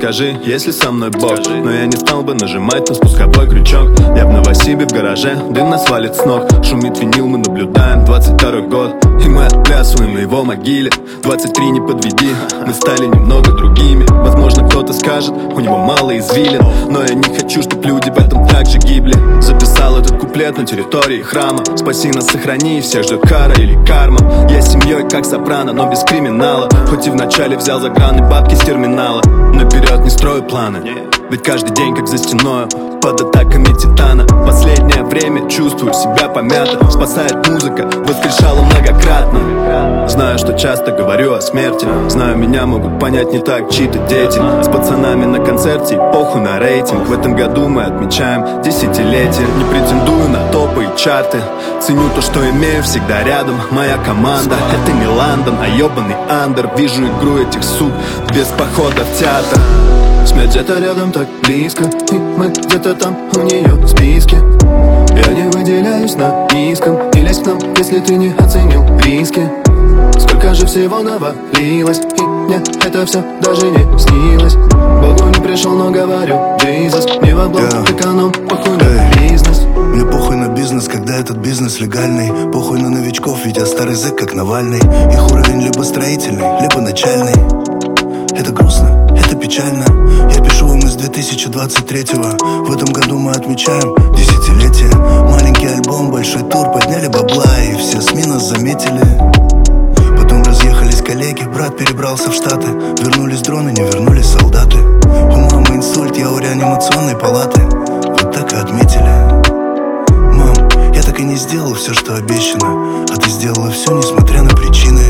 скажи, если со мной Бог. Но я не стал бы нажимать на спусковой крючок. Я в Новосибе в гараже, дым нас валит с ног. Шумит винил, мы наблюдаем 22-й год. И мы отплясываем на его могиле. 23 не подведи, мы стали немного другими. Возможно, кто-то скажет, у него мало извилин, но я не хочу, чтоб люди в этом также гибли. Записал этот куплет на территории храма. Спаси нас, сохрани, всех ждет кара или карма. Я с семьей как Сопрано, но без криминала. Хоть и вначале взял за граны бабки с терминала. Наперед не строю планы, ведь каждый день как за стеною под атаками титана. Последнее время чувствую себя помято. Спасает музыка, воскрешала многократно. Знаю, что часто говорю о смерти. Знаю, меня могут понять не так чьи-то дети. С пацанами на концерте и похуй на рейтинг. В этом году мы отмечаем десятилетие. Не претендую на топы и чарты. Ценю то, что имею всегда рядом. Моя команда, это не Лондон, а ебаный андер. Вижу игру этих сук без похода в театр. Смерть где-то рядом, так близко, и мы где-то там у нее в списке. Я не выделяюсь на низком, не лезь к нам, если ты не оценил риски. Сколько же всего навалилось, и мне это все даже не снилось. Богу не пришел, но говорю, Jesus, не в облом, эконом, похуй на бизнес. Мне похуй на бизнес, когда этот бизнес легальный. Похуй на новичков, ведь я старый зэк, как Навальный. Их уровень либо строительный, либо начальный. Это грустно, это печально. Я пишу вам из 2023-го. В этом году мы отмечаем десятилетие. Маленький альбом, большой тур, подняли бабла, и все СМИ нас заметили. Потом разъехались коллеги, брат перебрался в Штаты. Вернулись дроны, не вернулись солдаты. У мамы инсульт, я у реанимационной палаты. Вот так и отметили. Мам, я так и не сделал все, что обещано. А ты сделала все, несмотря на причины.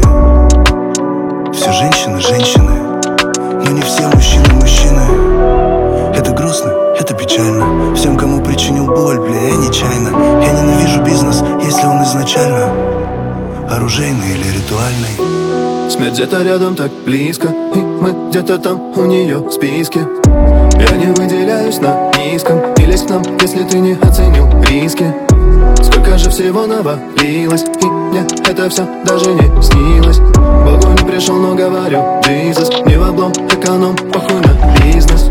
Все женщины, женщины, но не все мужчины. Это грустно, это печально. Всем, кому причинил боль, бля, я нечаянно. Я ненавижу бизнес, если он изначально оружейный или ритуальный. Смерть где-то рядом, так близко, и мы где-то там у нее в списке. Я не выделяюсь на низком, не лезь к нам, если ты не оценил риски. Сколько же всего навалилось, и мне это все даже не снилось. Богу не пришел, но говорю, Jesus, не в облом, эконом, похуй на бизнес.